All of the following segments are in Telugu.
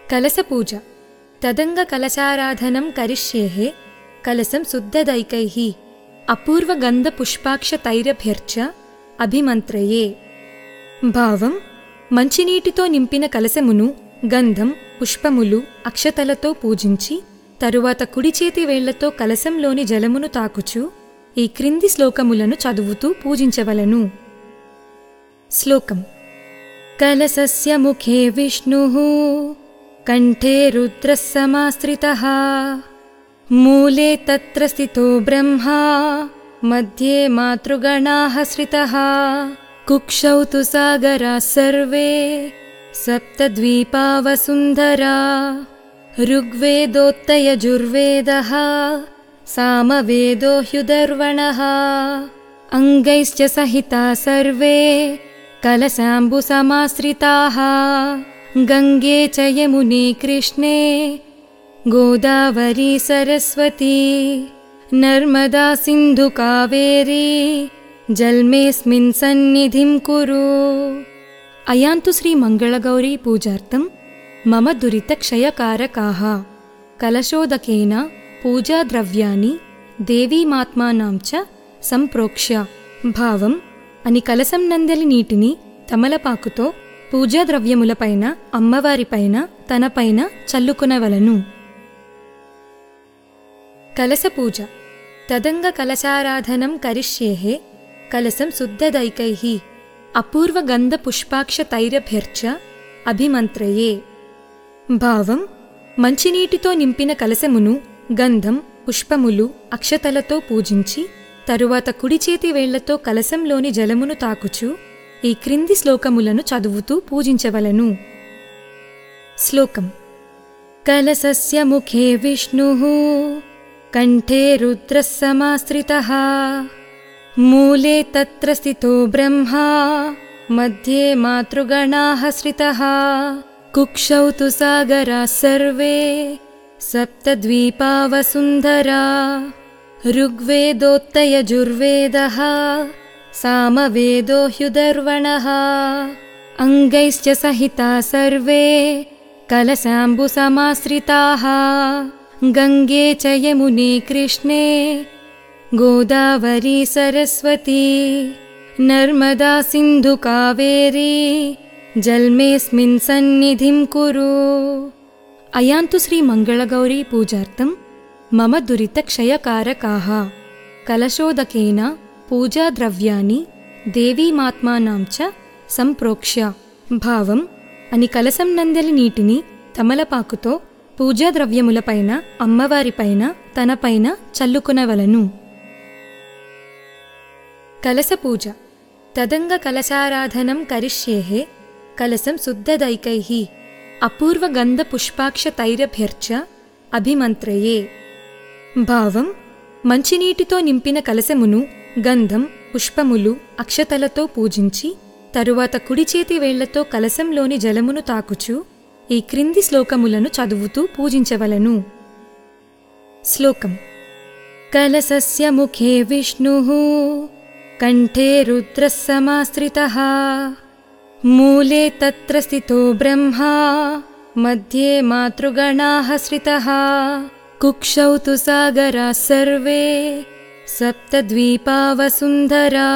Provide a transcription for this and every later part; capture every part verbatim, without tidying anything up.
కలశపూజ. తదంగ కలశారాధనం కరిష్యేః కలశం శుద్ధదైకైః అపూర్వగంధపుష్పాక్షతైరభ్యర్చ అభిమంత్రయే. భావం: మంచినీటితో నింపిన కలశమును గంధం, పుష్పములు, అక్షతలతో పూజించి తరువాత కుడిచేతి వేళ్లతో కలశంలోని జలమును తాకుచు ఈ క్రింది శ్లోకములను చదువుతూ పూజించవలను. శ్లోకం. కలశస్య ముఖే విష్ణుః కంఠే రుద్రః సమాశ్రితః మూలే తత్ర స్థితో బ్రహ్మా మధ్యే మాతృగణాః శ్రితః కుక్షౌ తు సాగరాः సర్వే సప్తద్వీపా వసుంధరా ఋగ్వేదోత్తయజుర్వేదః సామవేదో హ్యుదర్వణః అంగైశ్చ సహితా సర్వే కలశాంబుసమాశ్రితాః గంగే చ యమునే కృష్ణే గోదావరీ సరస్వతీ నర్మదా సింధు కావేరీ జల్మేస్మిన్ సన్నిధిం కురు. అయాంతు శ్రీ మంగళగౌరీ పూజార్థం మమ దురితక్షయకారకాః కలశోదకేన పూజాద్రవ్యాని దేవీమాత్మానాం చ సంప్రోక్ష్య. భావం: అని కలశం నందలి నీటిని తమలపాకుతో పూజాద్రవ్యములపైన, అమ్మవారిపైన, తనపైన చల్లుకునవలను. కలశపూజ. తదంగ కలశారాధనం కరిష్యేః కలశం శుద్ధదైకైః అపూర్వగంధపుష్పాక్షతైరభ్యర్చ అభిమంత్రయే. భావం: మంచినీటితో నింపిన కలశమును గంధం, పుష్పములు, అక్షతలతో పూజించి తరువాత కుడిచేతి వేళ్లతో కలశంలోని జలమును తాకుచు ఈ క్రింది శ్లోకములను చదువుతూ పూజించవలను. శ్లోకం. కలశస్య ముఖే విష్ణుః కంఠే రుద్రః సమాశ్రితః మూలే తత్ర స్థితో బ్రహ్మా మధ్యే మాతృగణాః శ్రితః కుక్షౌ తు సాగరాः సర్వే సప్తద్వీపా వసుంధరా ఋగ్వేదోత్తయజుర్వేదః సామవేదో హ్యుదర్వణః అంగైశ్చ సహితా సర్వే కలశాంబుసమాశ్రితాః గంగే చ యమునే కృష్ణే గోదావరీ సరస్వతీ నర్మదా సింధు కావేరీ జల్మేస్మిన్ సన్నిధిం కురు. అయాంతు శ్రీ మంగళగౌరీ పూజార్థం మమ దురితక్షయకారకాః కలశోదకేన పూజాద్రవ్యాని దేవీమాత్మానాం చ సంప్రోక్ష్య. భావం: అని కలశం నందలి నీటిని తమలపాకుతో పూజాద్రవ్యములపైన, అమ్మవారిపైన, తనపైన చల్లుకునవలను. కలశపూజ. తదంగ కలశారాధనం కరిష్యేః కలశం శుద్ధదైకైః అపూర్వగంధపుష్పాక్షతైరభ్యర్చ అభిమంత్రయే. భావం: మంచినీటితో నింపిన కలశమును గంధం, పుష్పములు, అక్షతలతో పూజించి తరువాత కుడిచేతి వేళ్లతో కలశంలోని జలమును తాకుచు ఈ క్రింది శ్లోకములను చదువుతూ పూజించవలను. శ్లోకం. కలశస్య ముఖే విష్ణుః కంఠే రుద్రః సమాశ్రితః మూలే తత్ర స్థితో బ్రహ్మా మధ్యే మాతృగణాః శ్రితః కుక్షౌ తు సాగరాः సర్వే సప్తద్వీపా వసుంధరా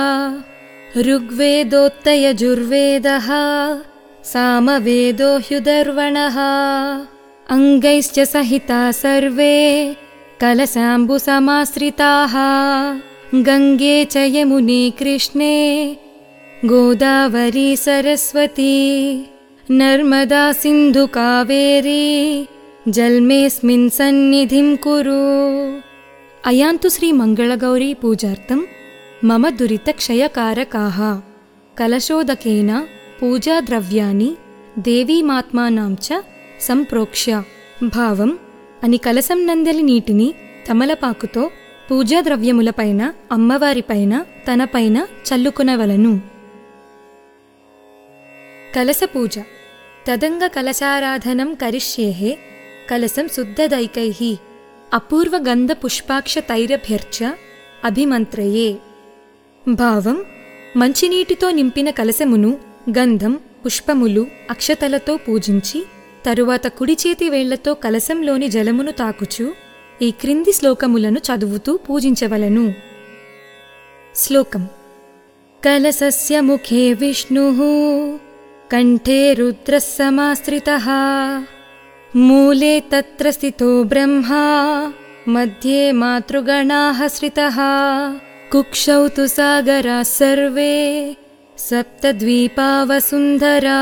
ఋగ్వేదోత్తయజుర్వేదః సామవేదో హ్యుదర్వణః అంగైశ్చ సహితా సర్వే కలశాంబుసమాశ్రితాః గంగే చ యమునే కృష్ణే గోదావరీ సరస్వతీ నర్మదా సింధు కావేరీ జల్మేస్మిన్ సన్నిధిం కురు. అయాంతు శ్రీ మంగళగౌరీ పూజార్థం మమ దురితక్షయకారకాః కలశోదకేన పూజాద్రవ్యాని దేవీమాత్మానాం చ సంప్రోక్ష్య. భావం: అని కలశం నందలి నీటిని తమలపాకుతో పూజాద్రవ్యములపైన, అమ్మవారిపైన, తనపైన చల్లుకునవలను. కలశపూజ. తదంగ కలశారాధనం కరిష్యేః కలశం శుద్ధదైకైః అపూర్వగంధపుష్పాక్షతైరభ్యర్చ అభిమంత్రయే. భావం: మంచినీటితో నింపిన కలశమును గంధం, పుష్పములు, అక్షతలతో పూజించి తరువాత కుడి చేతి వేళ్లతో కలశంలోని జలమును తాకుచు ఈ క్రింది శ్లోకములను చదువుతూ పూజించవలను. శ్లోకం. కలశస్య ముఖే విష్ణుః కంఠే రుద్రః సమాశ్రితః మూలే తత్ర స్థితో బ్రహ్మా మధ్యే మాతృగణాః శ్రితః కుక్షౌ తు సాగరాः సర్వే సప్తద్వీపా వసుంధరా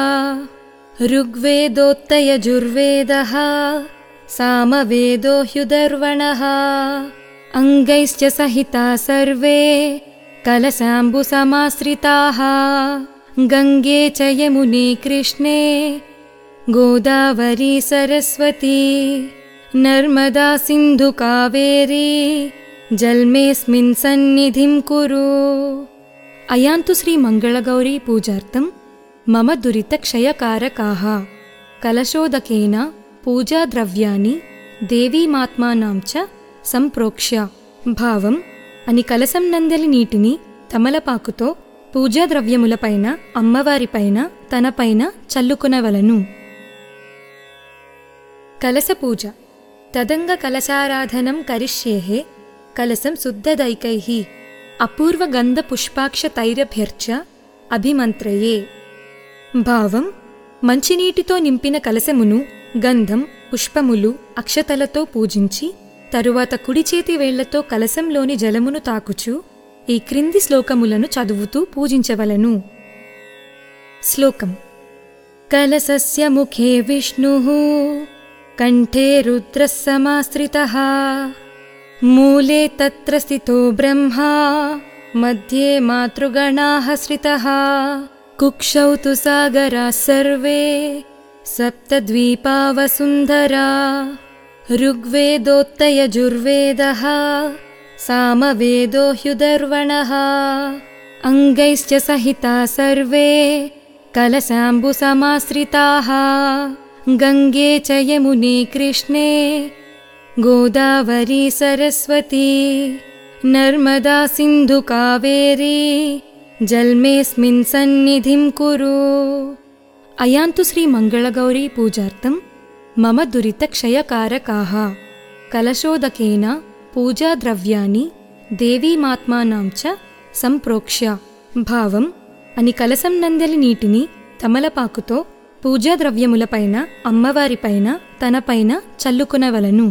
ఋగ్వేదోత్తయజుర్వేదः సామవేదో హ్యుదర్వణः అంగైశ్చ సహితా సర్వే కలశాంబుసమాశ్రితాः గంగే చ యమునే కృష్ణే గోదావరీ సరస్వతీ నర్మదా సింధు కావేరీ జల్మేస్మిన్ సన్నిధిం కురు. అయాంతు శ్రీ మంగళగౌరీ పూజార్థం మమ దురితక్షయకారకాః కలశోదకేన పూజాద్రవ్యాని దేవీమాత్మానాం చ సంప్రోక్ష్య. భావం. అని కలశం నందలి నీటిని తమలపాకుతో పూజాద్రవ్యములపైన అమ్మవారిపైన తనపైన చల్లుకునవలను. కలశ పూజ. తదంగ కలశారాధనం కరిష్యేః కలశం శుద్ధదైకైః అపూర్వ గంధ పుష్పాక్ష తైరభ్యర్చ అభిమంత్రయే. భావం. మంచినీటితో నింపిన కలశమును గంధం, పుష్పములు, అక్షతలతో పూజించి తరువాత కుడి చేతి వేళ్లతో కలశంలోని జలమును తాకుచు ఈ క్రింది శ్లోకములను చదువుతూ పూజించవలను. శ్లోకం. కలశస్య ముఖే విష్ణుః కంఠే రుద్రః సమాశ్రితః మూలే తత్ర స్థితో బ్రహ్మా మధ్యే మాతృగణాః శ్రితః కుక్షౌ తు సాగరాः సర్వే సప్తద్వీపా వసుంధరా ఋగ్వేదోత్తయజుర్వేదः సామవేదో హ్యుదర్వణः అంగైశ్చ సహితా సర్వే కలశాంబుసమాశ్రితాः గంగే చ యమునే కృష్ణే గోదావరీ సరస్వతీ నర్మదా సింధు కావేరీ జల్మేస్మిన్ సన్నిధిం కురు. అయాంతు శ్రీ మంగళగౌరీ పూజార్థం మమ దురితక్షయకారకాః కలశోదకేన పూజాద్రవ్యాని దేవీమాత్మానాం చ సంప్రోక్ష్య. భావం. అని కలశం నందలి నీటిని తమలపాకుతో పూజాద్రవ్యములపైన అమ్మవారిపైన తనపైన చల్లుకునవలను.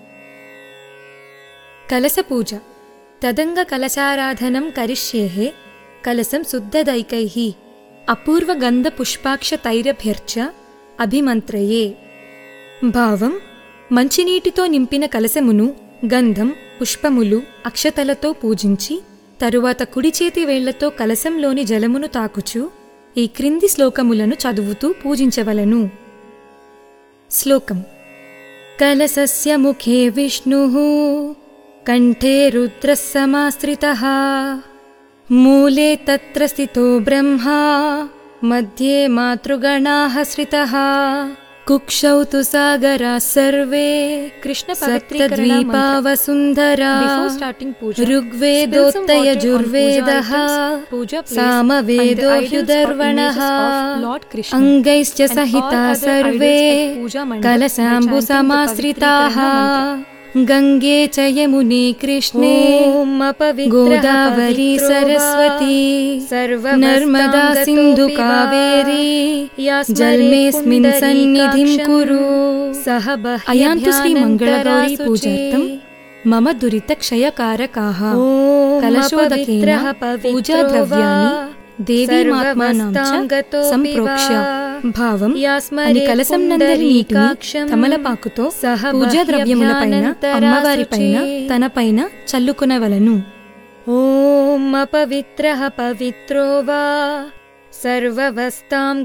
కలశ పూజ. తదంగ కలశారాధనం కరిష్యేః కలశం శుద్ధదైకైః అపూర్వ గంధ పుష్పాక్ష తైరభ్యర్చ అభిమంత్రయే. భావం. మంచినీటితో నింపిన కలశమును గంధం, పుష్పములు, అక్షతలతో పూజించి తరువాత కుడి చేతి వేళ్లతో కలశంలోని జలమును తాకుచు ఈ క్రింది శ్లోకములను చదువుతూ పూజించవలను. శ్లోకం. కలశస్య ముఖే విష్ణుః కంఠే రుద్రః సమాశ్రితః మూలే తత్ర స్థితో బ్రహ్మా మధ్యే మాతృగణాః శ్రితః కుక్షౌ తు సాగరాः సర్వే కృష్ణ సప్తద్వీపా వసుంధరా ఋగ్వేదోత్తయజుర్వేదः సామవేదో హ్యుదర్వణः అంగైశ్చ సహితా సర్వే కలశాంబుసమాశ్రితాः గంగే చ యమునే కృష్ణే గోదావరీ సరస్వతీ నర్మదా సింధు కావేరీ జల్మేస్మిన్ సన్నిధిం కురు. అయాంతు శ్రీ మంగళగౌరీ పూజార్థం మమ దురితక్షయకారకాః కలశోదకేన పూజాద్రవ్యాని దేవీమాత్మానాం చ సంప్రోక్ష్య. భావం. అని కలశం నందలి నీటిని తమలపాకుతో పూజాద్రవ్యములపైన అమ్మవారిపైన తనపైన చల్లుకునవలను. ఓం అపవిత్రః పవిత్రో వా సర్వవస్తాం